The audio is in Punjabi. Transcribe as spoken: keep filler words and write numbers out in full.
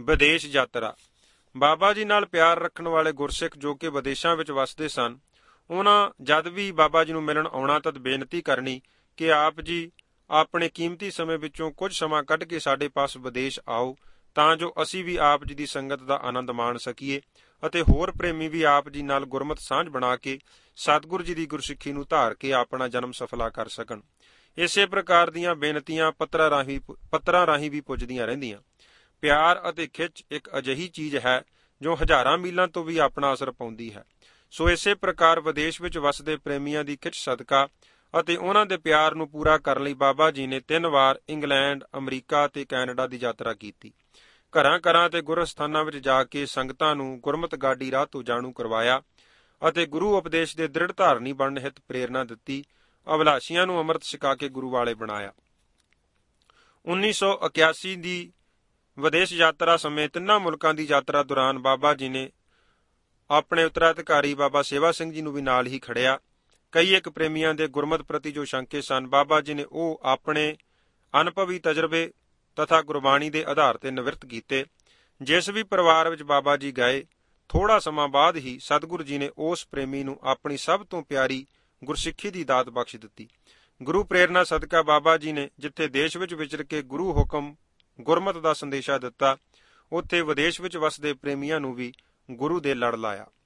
ਵਿਦੇਸ਼ ਯਾਤਰਾ। ਬਾਬਾ ਜੀ ਨਾਲ ਪਿਆਰ ਰੱਖਣ ਵਾਲੇ ਗੁਰਸਿੱਖ ਜੋ ਕਿ ਵਿਦੇਸ਼ਾਂ ਵਿੱਚ ਵਸਦੇ ਸਨ, ਉਹਨਾਂ ਜਦ ਵੀ ਬਾਬਾ ਜੀ ਨੂੰ ਮਿਲਣ ਆਉਣਾ ਤਦ ਬੇਨਤੀ ਕਰਨੀ ਕਿ ਆਪ ਜੀ ਆਪਣੇ ਕੀਮਤੀ ਸਮੇਂ ਵਿੱਚੋਂ ਕੁਝ ਸਮਾਂ ਕੱਢ ਕੇ ਸਾਡੇ ਪਾਸ ਵਿਦੇਸ਼ ਆਓ, ਤਾਂ ਜੋ ਅਸੀਂ ਵੀ ਆਪ ਜੀ ਦੀ ਸੰਗਤ ਦਾ ਆਨੰਦ ਮਾਣ ਸਕੀਏ ਅਤੇ ਹੋਰ ਪ੍ਰੇਮੀ ਵੀ ਆਪ ਜੀ ਨਾਲ ਗੁਰਮਤ ਸਾਂਝ ਬਣਾ ਕੇ ਸਤਿਗੁਰੂ ਜੀ ਦੀ ਗੁਰਸਿੱਖੀ ਨੂੰ ਧਾਰ ਕੇ ਆਪਣਾ ਜਨਮ ਸਫਲਾ ਕਰ ਸਕਣ। ਇਸੇ ਪ੍ਰਕਾਰ ਦੀਆਂ ਬੇਨਤੀਆਂ ਪੱਤਰਾਂ ਰਾਹੀਂ ਪੱਤਰਾਂ ਰਾਹੀਂ ਵੀ ਪੁੱਜਦੀਆਂ ਰਹਿੰਦੀਆਂ। ਪਿਆਰ ਅਤੇ ਖਿੱਚ ਇੱਕ ਅਜਿਹੀ ਚੀਜ਼ ਹੈ ਜੋ ਹਜ਼ਾਰਾਂ ਮੀਲਾਂ ਤੋਂ ਵੀ ਆਪਣਾ ਅਸਰ ਪਾਉਂਦੀ ਹੈ। ਸੋ ਇਸੇ ਪ੍ਰਕਾਰ ਵਿਦੇਸ਼ ਵਿੱਚ ਵਸਦੇ ਪ੍ਰੇਮੀਆਂ ਦੀ ਖਿੱਚ ਸਦਕਾ ਅਤੇ ਉਹਨਾਂ ਦੇ ਪਿਆਰ ਨੂੰ ਪੂਰਾ ਕਰਨ ਲਈ ਬਾਬਾ ਜੀ ਨੇ ਤਿੰਨ ਵਾਰ ਇੰਗਲੈਂਡ, ਅਮਰੀਕਾ ਅਤੇ ਕੈਨੇਡਾ ਦੀ ਯਾਤਰਾ ਕੀਤੀ। ਘਰਾਂ ਘਰਾਂ ਤੇ ਗੁਰਸਥਾਨਾਂ ਵਿੱਚ ਜਾ ਕੇ ਸੰਗਤਾਂ ਨੂੰ ਗੁਰਮਤਿ ਗਾਡੀ ਰਾਹ ਤੋਂ ਜਾਣੂ ਕਰਵਾਇਆ ਅਤੇ ਗੁਰੂ ਉਪਦੇਸ਼ ਦੇ ਦ੍ਰਿੜ ਧਾਰਨੀ ਬਣਨ ਹਿੱਤ ਪ੍ਰੇਰਨਾ ਦਿੱਤੀ। ਅਭਿਲਾਸ਼ੀਆਂ ਨੂੰ ਅੰਮ੍ਰਿਤ ਛਕਾ ਕੇ ਗੁਰੂ ਵਾਲੇ ਬਣਾਇਆ। ਉੱਨੀ ਸੌ ਇਕਿਆਸੀ ਦੀ ਵਿਦੇਸ਼ ਯਾਤਰਾ ਸਮੇਂ ਤਿੰਨਾਂ ਮੁਲਕਾਂ ਦੀ ਯਾਤਰਾ ਦੌਰਾਨ ਬਾਬਾ ਜੀ ਨੇ ਆਪਣੇ ਉੱਤਰਾਧਿਕਾਰੀ ਬਾਬਾ ਸੇਵਾ ਸਿੰਘ ਜੀ ਨੂੰ ਵੀ ਨਾਲ ਹੀ ਖੜਿਆ। ਕਈ ਇੱਕ ਪ੍ਰੇਮੀਆਂ ਦੇ ਗੁਰਮਤਿ ਪ੍ਰਤੀ ਜੋ ਸ਼ੰਕੇ ਸਨ, ਬਾਬਾ ਜੀ ਨੇ ਉਹ ਆਪਣੇ ਅਨੁਭਵੀ ਤਜਰਬੇ ਤਥਾ ਗੁਰਬਾਣੀ ਦੇ ਆਧਾਰ ਤੇ ਨਿਵਰਤ ਕੀਤੇ। ਜਿਸ ਵੀ ਪਰਿਵਾਰ ਵਿੱਚ ਬਾਬਾ ਜੀ ਗਏ, ਥੋੜਾ ਸਮਾਂ ਬਾਅਦ ਹੀ ਸਤਿਗੁਰੂ ਜੀ ਨੇ ਉਸ ਪ੍ਰੇਮੀ ਨੂੰ ਆਪਣੀ ਸਭ ਤੋਂ ਪਿਆਰੀ ਗੁਰਸਿੱਖੀ ਦੀ ਦਾਤ ਬਖਸ਼ ਦਿੱਤੀ। ਗੁਰੂ ਪ੍ਰੇਰਨਾ ਸਦਕਾ ਬਾਬਾ ਜੀ ਨੇ ਜਿੱਥੇ ਦੇਸ਼ ਵਿੱਚ ਵਿਚਰ ਕੇ ਗੁਰੂ ਹੁਕਮ ਗੁਰਮਤਿ ਦਾ ਸੰਦੇਸ਼ਾ ਦਿੱਤਾ, ਉੱਥੇ ਵਿਦੇਸ਼ ਵਿੱਚ ਵਸਦੇ ਪ੍ਰੇਮੀਆਂ ਨੂੰ ਵੀ ਗੁਰੂ ਦੇ ਲੜ ਲਾਇਆ।